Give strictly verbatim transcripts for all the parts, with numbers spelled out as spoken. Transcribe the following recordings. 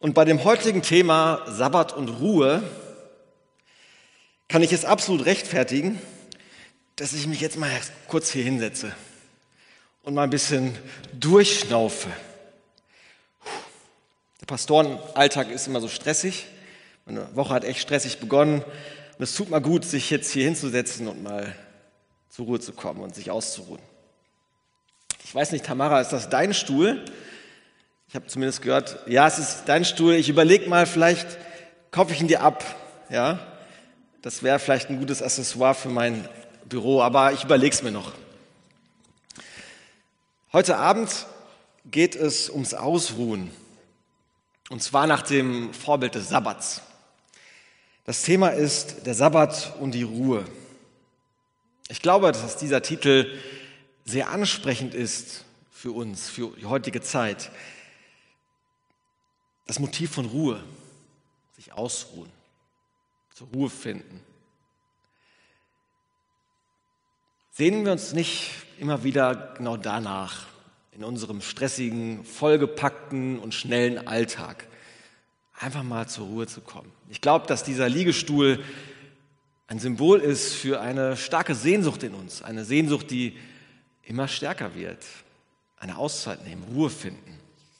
Und bei dem heutigen Thema Sabbat und Ruhe kann ich es absolut rechtfertigen, dass ich mich jetzt mal kurz hier hinsetze und mal ein bisschen durchschnaufe. Der Pastorenalltag ist immer so stressig. Meine Woche hat echt stressig begonnen. Und es tut mal gut, sich jetzt hier hinzusetzen und mal zur Ruhe zu kommen und sich auszuruhen. Ich weiß nicht, Tamara, ist das dein Stuhl? Ich habe zumindest gehört, ja, es ist dein Stuhl. Ich überlege mal, vielleicht kaufe ich ihn dir ab. Ja, das wäre vielleicht ein gutes Accessoire für mein Büro, aber ich überlege es mir noch. Heute Abend geht es ums Ausruhen. Und zwar nach dem Vorbild des Sabbats. Das Thema ist der Sabbat und die Ruhe. Ich glaube, dass dieser Titel sehr ansprechend ist für uns, für die heutige Zeit. Das Motiv von Ruhe, sich ausruhen, zur Ruhe finden. Sehnen wir uns nicht immer wieder genau danach, in unserem stressigen, vollgepackten und schnellen Alltag, einfach mal zur Ruhe zu kommen. Ich glaube, dass dieser Liegestuhl ein Symbol ist für eine starke Sehnsucht in uns, eine Sehnsucht, die immer stärker wird, eine Auszeit nehmen, Ruhe finden.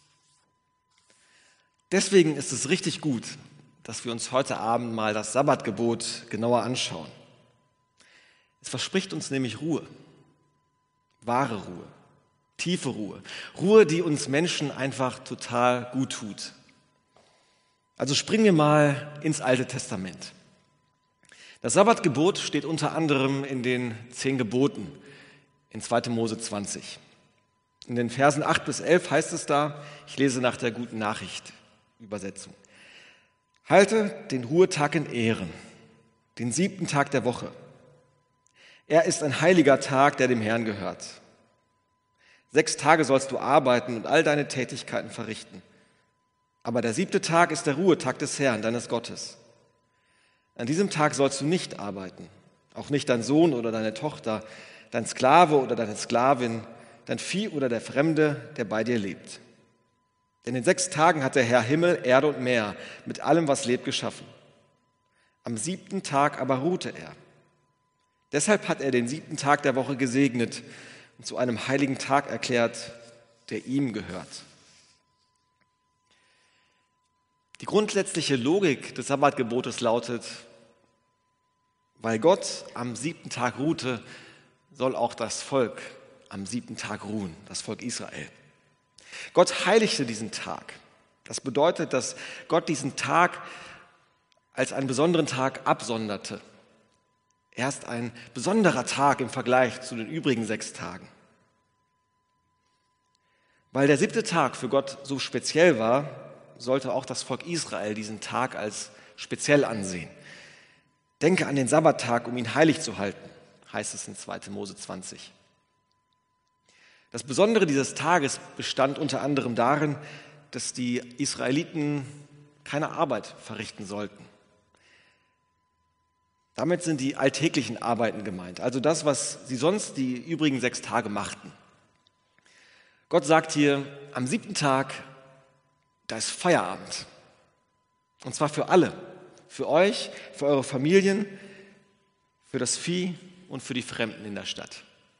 Deswegen ist es richtig gut, dass wir uns heute Abend mal das Sabbatgebot genauer anschauen. Es verspricht uns nämlich Ruhe, wahre Ruhe, tiefe Ruhe, Ruhe, die uns Menschen einfach total gut tut. Also springen wir mal ins Alte Testament. Das Sabbatgebot steht unter anderem in den zehn Geboten in zweiter Mose zwanzig. In den Versen acht bis elf heißt es da, ich lese nach der Guten Nachricht Übersetzung: Halte den Ruhetag in Ehren, den siebten Tag der Woche. Er ist ein heiliger Tag, der dem Herrn gehört. Sechs Tage sollst du arbeiten und all deine Tätigkeiten verrichten. Aber der siebte Tag ist der Ruhetag des Herrn, deines Gottes. An diesem Tag sollst du nicht arbeiten, auch nicht dein Sohn oder deine Tochter, dein Sklave oder deine Sklavin, dein Vieh oder der Fremde, der bei dir lebt. Denn in sechs Tagen hat der Herr Himmel, Erde und Meer mit allem, was lebt, geschaffen. Am siebten Tag aber ruhte er. Deshalb hat er den siebten Tag der Woche gesegnet und zu einem heiligen Tag erklärt, der ihm gehört. Die grundsätzliche Logik des Sabbatgebotes lautet: Weil Gott am siebten Tag ruhte, soll auch das Volk am siebten Tag ruhen, das Volk Israel. Gott heiligte diesen Tag. Das bedeutet, dass Gott diesen Tag als einen besonderen Tag absonderte. Er ist ein besonderer Tag im Vergleich zu den übrigen sechs Tagen. Weil der siebte Tag für Gott so speziell war, sollte auch das Volk Israel diesen Tag als speziell ansehen. Denke an den Sabbattag, um ihn heilig zu halten, heißt es in zweiter Mose zwanzig. Das Besondere dieses Tages bestand unter anderem darin, dass die Israeliten keine Arbeit verrichten sollten. Damit sind die alltäglichen Arbeiten gemeint, also das, was sie sonst die übrigen sechs Tage machten. Gott sagt hier, am siebten Tag, da ist Feierabend. Und zwar für alle, für euch, für eure Familien, für das Vieh und für die Fremden in der Stadt.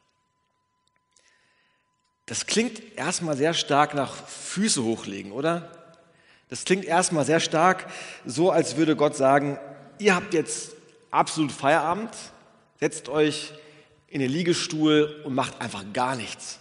Das klingt erstmal sehr stark nach Füße hochlegen, oder? Das klingt erstmal sehr stark so, als würde Gott sagen, ihr habt jetzt absolut Feierabend, setzt euch in den Liegestuhl und macht einfach gar nichts.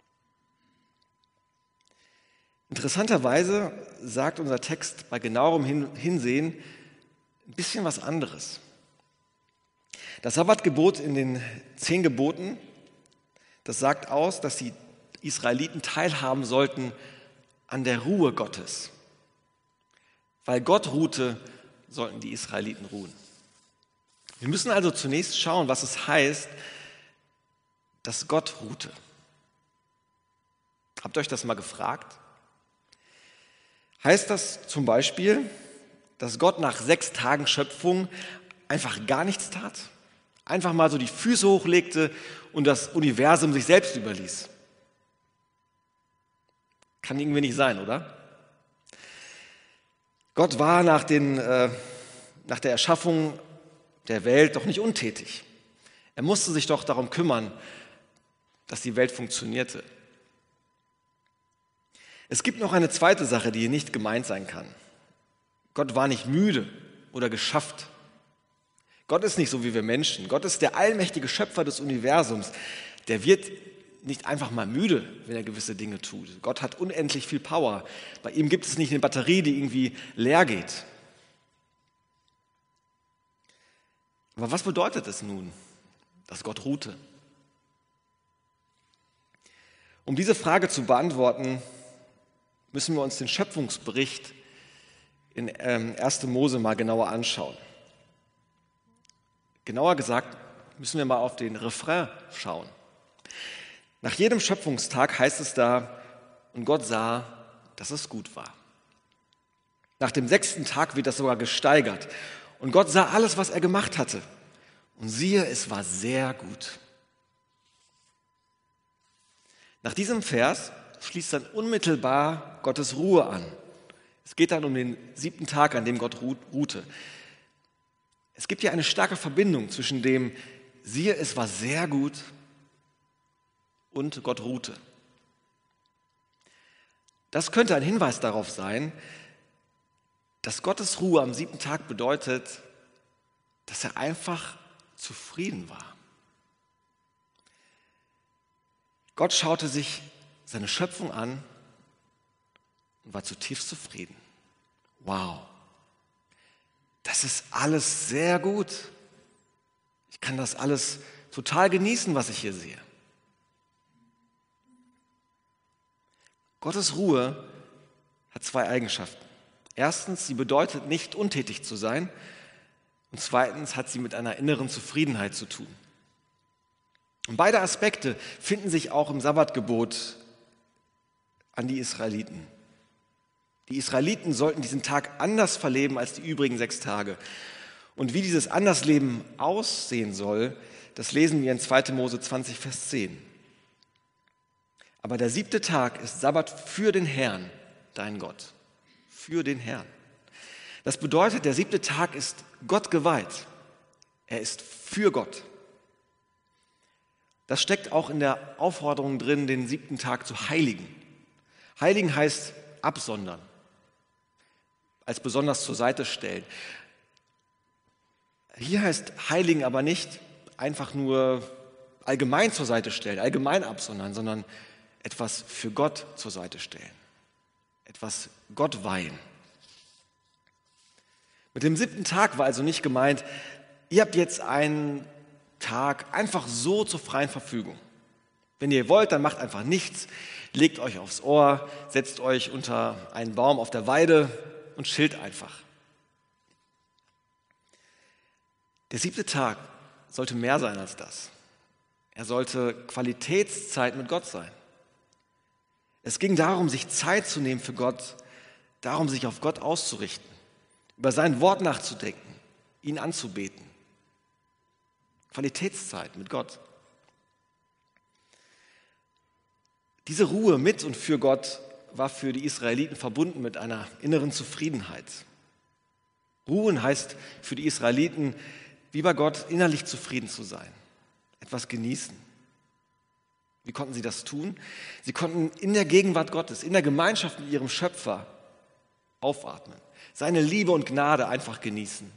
Interessanterweise sagt unser Text bei genauerem Hinsehen ein bisschen was anderes. Das Sabbatgebot in den zehn Geboten, das sagt aus, dass die Israeliten teilhaben sollten an der Ruhe Gottes. Weil Gott ruhte, sollten die Israeliten ruhen. Wir müssen also zunächst schauen, was es heißt, dass Gott ruhte. Habt ihr euch das mal gefragt? Heißt das zum Beispiel, dass Gott nach sechs Tagen Schöpfung einfach gar nichts tat? Einfach mal so die Füße hochlegte und das Universum sich selbst überließ? Kann irgendwie nicht sein, oder? Gott war nach, den, äh, nach der Erschaffung der Welt doch nicht untätig. Er musste sich doch darum kümmern, dass die Welt funktionierte. Es gibt noch eine zweite Sache, die hier nicht gemeint sein kann. Gott war nicht müde oder geschafft. Gott ist nicht so wie wir Menschen. Gott ist der allmächtige Schöpfer des Universums. Der wird nicht einfach mal müde, wenn er gewisse Dinge tut. Gott hat unendlich viel Power. Bei ihm gibt es nicht eine Batterie, die irgendwie leer geht. Aber was bedeutet es nun, dass Gott ruhte? Um diese Frage zu beantworten, müssen wir uns den Schöpfungsbericht in erster Mose mal genauer anschauen. Genauer gesagt müssen wir mal auf den Refrain schauen. Nach jedem Schöpfungstag heißt es da, und Gott sah, dass es gut war. Nach dem sechsten Tag wird das sogar gesteigert. Und Gott sah alles, was er gemacht hatte. Und siehe, es war sehr gut. Nach diesem Vers schließt dann unmittelbar Gottes Ruhe an. Es geht dann um den siebten Tag, an dem Gott ruhte. Es gibt hier eine starke Verbindung zwischen dem, siehe, es war sehr gut und Gott ruhte. Das könnte ein Hinweis darauf sein, dass Gottes Ruhe am siebten Tag bedeutet, dass er einfach zufrieden war. Gott schaute sich seine Schöpfung an und war zutiefst zufrieden. Wow, das ist alles sehr gut. Ich kann das alles total genießen, was ich hier sehe. Gottes Ruhe hat zwei Eigenschaften. Erstens, sie bedeutet nicht untätig zu sein. Und zweitens hat sie mit einer inneren Zufriedenheit zu tun. Und beide Aspekte finden sich auch im Sabbatgebot an die Israeliten. Die Israeliten sollten diesen Tag anders verleben als die übrigen sechs Tage. Und wie dieses Andersleben aussehen soll, das lesen wir in zweiter Mose zwanzig, Vers zehn. Aber der siebte Tag ist Sabbat für den Herrn, dein Gott. Für den Herrn. Das bedeutet, der siebte Tag ist Gott geweiht. Er ist für Gott. Das steckt auch in der Aufforderung drin, den siebten Tag zu heiligen. Heiligen heißt absondern, als besonders zur Seite stellen. Hier heißt heiligen aber nicht einfach nur allgemein zur Seite stellen, allgemein absondern, sondern etwas für Gott zur Seite stellen. Etwas Gott weihen. Mit dem siebten Tag war also nicht gemeint, ihr habt jetzt einen Tag einfach so zur freien Verfügung. Wenn ihr wollt, dann macht einfach nichts, legt euch aufs Ohr, setzt euch unter einen Baum auf der Weide und chillt einfach. Der siebte Tag sollte mehr sein als das. Er sollte Qualitätszeit mit Gott sein. Es ging darum, sich Zeit zu nehmen für Gott, darum, sich auf Gott auszurichten, über sein Wort nachzudenken, ihn anzubeten. Qualitätszeit mit Gott. Diese Ruhe mit und für Gott war für die Israeliten verbunden mit einer inneren Zufriedenheit. Ruhen heißt für die Israeliten, wie bei Gott innerlich zufrieden zu sein, etwas genießen. Wie konnten sie das tun? Sie konnten in der Gegenwart Gottes, in der Gemeinschaft mit ihrem Schöpfer aufatmen, seine Liebe und Gnade einfach genießen.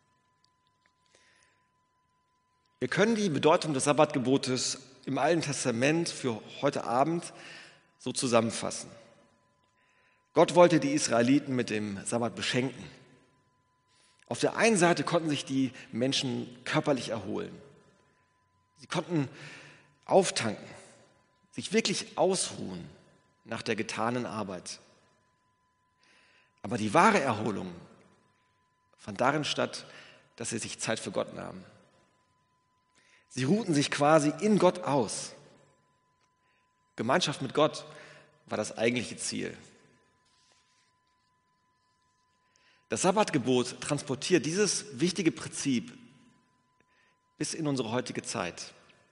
Wir können die Bedeutung des Sabbatgebotes im Alten Testament für heute Abend so zusammenfassen. Gott wollte die Israeliten mit dem Sabbat beschenken. Auf der einen Seite konnten sich die Menschen körperlich erholen. Sie konnten auftanken, sich wirklich ausruhen nach der getanen Arbeit. Aber die wahre Erholung fand darin statt, dass sie sich Zeit für Gott nahmen. Sie ruhten sich quasi in Gott aus. Gemeinschaft mit Gott war das eigentliche Ziel. Das Sabbatgebot transportiert dieses wichtige Prinzip bis in unsere heutige Zeit.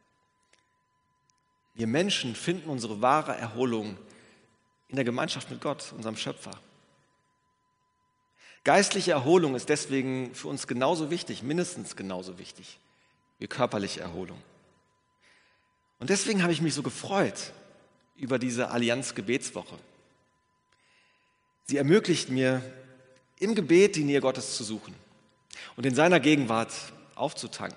Wir Menschen finden unsere wahre Erholung in der Gemeinschaft mit Gott, unserem Schöpfer. Geistliche Erholung ist deswegen für uns genauso wichtig, mindestens genauso wichtig wie körperliche Erholung. Und deswegen habe ich mich so gefreut über diese Allianz-Gebetswoche. Sie ermöglicht mir, im Gebet die Nähe Gottes zu suchen und in seiner Gegenwart aufzutanken.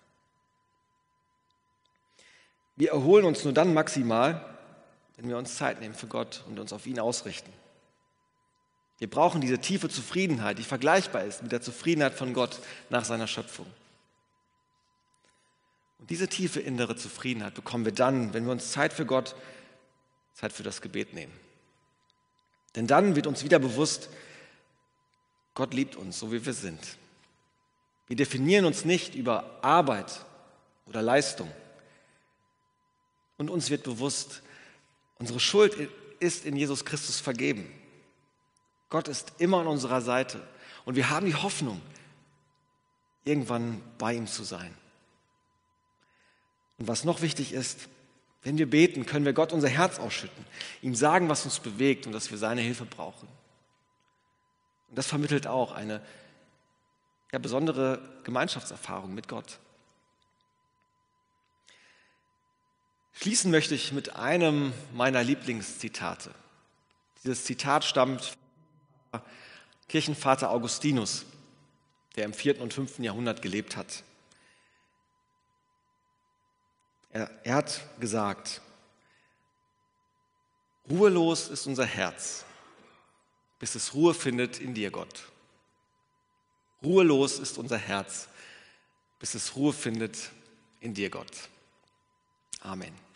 Wir erholen uns nur dann maximal, wenn wir uns Zeit nehmen für Gott und uns auf ihn ausrichten. Wir brauchen diese tiefe Zufriedenheit, die vergleichbar ist mit der Zufriedenheit von Gott nach seiner Schöpfung. Und diese tiefe innere Zufriedenheit bekommen wir dann, wenn wir uns Zeit für Gott, Zeit für das Gebet nehmen. Denn dann wird uns wieder bewusst, Gott liebt uns, so wie wir sind. Wir definieren uns nicht über Arbeit oder Leistung. Und uns wird bewusst, unsere Schuld ist in Jesus Christus vergeben. Gott ist immer an unserer Seite und wir haben die Hoffnung, irgendwann bei ihm zu sein. Und was noch wichtig ist, wenn wir beten, können wir Gott unser Herz ausschütten, ihm sagen, was uns bewegt und dass wir seine Hilfe brauchen. Und das vermittelt auch eine ja, besondere Gemeinschaftserfahrung mit Gott. Schließen möchte ich mit einem meiner Lieblingszitate. Dieses Zitat stammt von Kirchenvater Augustinus, der im vierten und fünften Jahrhundert gelebt hat. Er, er hat gesagt, ruhelos ist unser Herz, bis es Ruhe findet in dir, Gott. Ruhelos ist unser Herz, bis es Ruhe findet in dir, Gott. Amen.